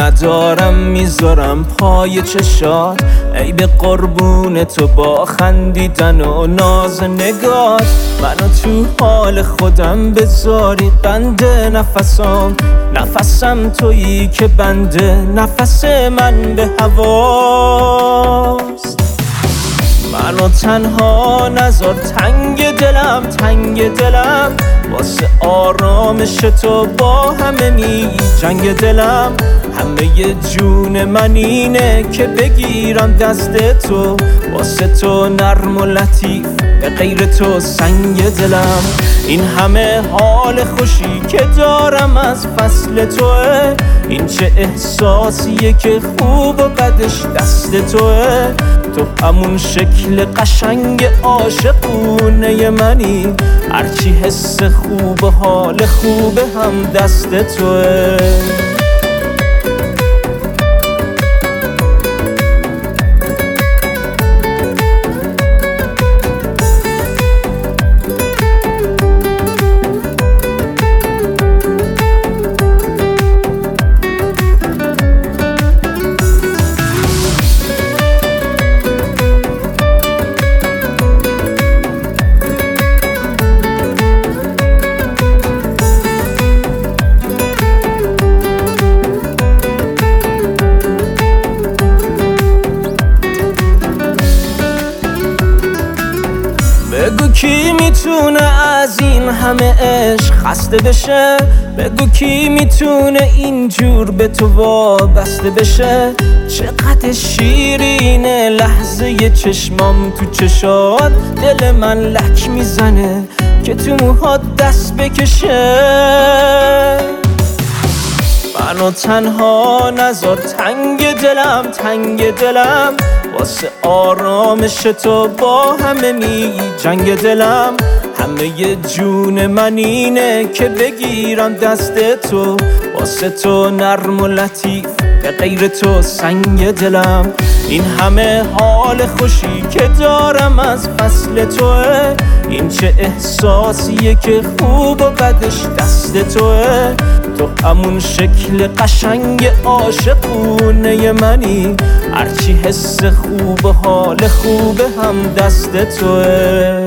ندارم میذارم پای چشات، ای به قربون تو با خندیدن و ناز نگات. منو تو حال خودم بذاری قند نفسم تویی که بنده نفس من به هواست. منو تنها نذار تنگ دلم واسه آرامش تو با همه می جنگ دلم. همه جون من اینه که بگیرم دست تو، واسه تو نرم و لطیف به غیر تو سنگ دلم. این همه حال خوشی که دارم از فصل توه، این چه احساسیه که خوب و بدش دست توه. تو همون شکل قشنگ عاشقونه منی، هرچی حس خوب و حال خوب هم دست توه. بگو کی میتونه از این همه عشق خسته بشه، بگو کی میتونه اینجور به تو وابسته بشه. چقدر شیرینه لحظه چشمام تو چشات، دل من لک میزنه که تو موهات دست بکشه. منو تنها نذار تنگ دلم واسه آرامش تو با همه می جنگ دلم. همه جون من اینه که بگیرم دست تو، واسه تو نرم و لطیف به غیر تو سنگ دلم. این همه حال خوشی که دارم از فصل توه، این چه احساسیه که خوب و بدش دست توه. تو همون شکل قشنگ عاشقونه منی، هرچی حس خوب و حال خوب هم دست توه.